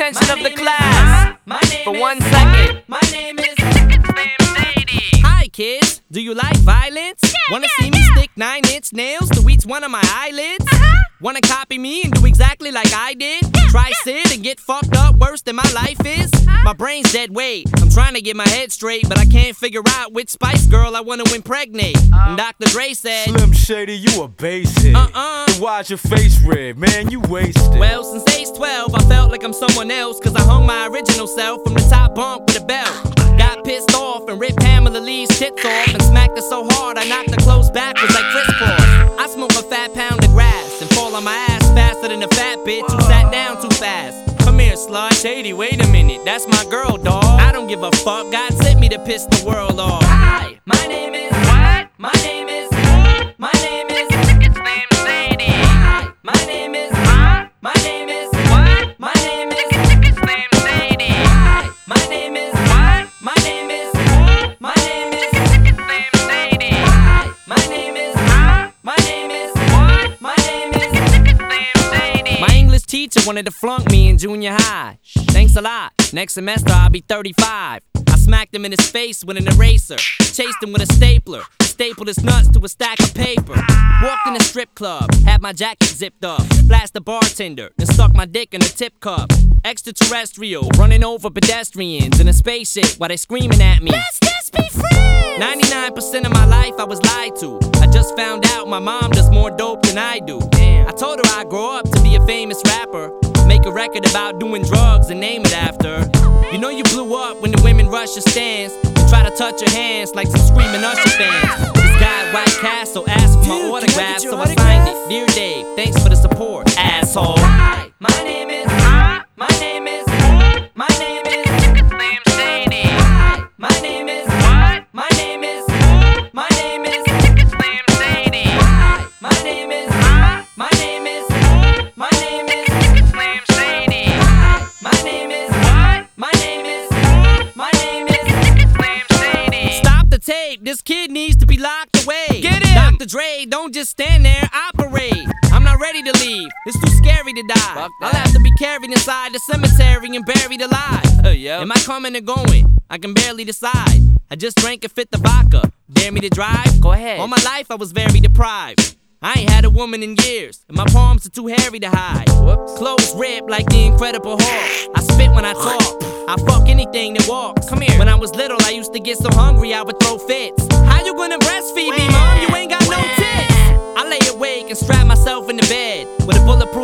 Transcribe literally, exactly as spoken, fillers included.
attention of the class for one second. My name is Hi kids, do you like violence? Yeah, Wanna yeah, see me yeah. stick nine inch nails to each one of my eyelids? Uh-huh. Wanna copy me and do exactly like I did? Yeah, Try yeah. sit and get fucked up worse than my life is? Uh-huh. My brain's dead weight. I'm trying to get my head straight, but I can't figure out which Spice Girl I wanna impregnate. And Doctor Dre said, Slim Shady, you a basic. Uh-uh. Then why's your face red, man? You wasted. well, since age twelve, I felt like I'm someone else, cause I hung my original self from the top bunk with a belt. Got pissed off and ripped Pamela Lee's tits off and smacked her so hard I knocked her clothes backwards like Chris Cross. I smoke a fat pound of grass and fall on my ass faster than a fat bitch who sat down too fast. Come here, slut. Shady, wait a minute, that's my girl, dawg. I don't give a fuck, God sent me to piss the world off. Hi, my name is what? My name is My name is It's Slim Shady. Hi, my name is huh? My name is what? My name is It's Slim Shady. Hi, my name is what? My name is My name is It's Slim Shady. Hi, my name is huh? My name is what? My name is It's Slim Shady. My English teacher wanted to flunk me in junior high. Thanks a lot. Next semester I'll be thirty-five. I smacked him in his face with an eraser. Chased him with a stapler. Stapled his nuts to a stack of paper. Walked in a strip club. Had my jacket zipped up. Flashed the bartender. Then stuck my dick in a tip cup. Extraterrestrial. Running over pedestrians in a spaceship while they screaming at me. Let's just be friends. ninety-nine percent of my life I was lied to. I just found out my mom does more dope than I do. Damn. I told her I'd grow up to be a famous rapper. Make a record about doing drugs and name it after. You know you blew up when the women rush your stands and try to touch your hands like some screaming Usher fans. This guy at White Castle asked for my Dude, can I autograph, get your so I autograph? signed it. Dear Dave, thanks for the support, asshole. Hi, my name is huh? My name is My name is It's Slim Shady. Hi, my name is what? My name is My name is It's Slim Shady. Hi, my name is huh? My name is My name is It's Slim Shady. Hi, my name is what? My name is My name is It's Slim Shady. Stop the tape, this kid needs to be locked away. Get him! Doctor Dre, don't just stand there, operate. I'm not ready to leave, it's too scary to die. Fuck I'll that. have to be carried inside the cemetery and buried alive. Uh, yeah. Am I coming or going? I can barely decide. I just drank and fit the vodka. Dare me to drive? Go ahead. All my life I was very deprived. I ain't had a woman in years, and my palms are too hairy to hide. Whoops. Clothes ripped like the Incredible Hulk. I spit when I talk. I fuck anything that walks. Come here. When I was little, I used to get so hungry I would throw fits. How you gonna breastfeed me, mom? You ain't got no tits. I lay awake and strap myself in the bed with a bulletproof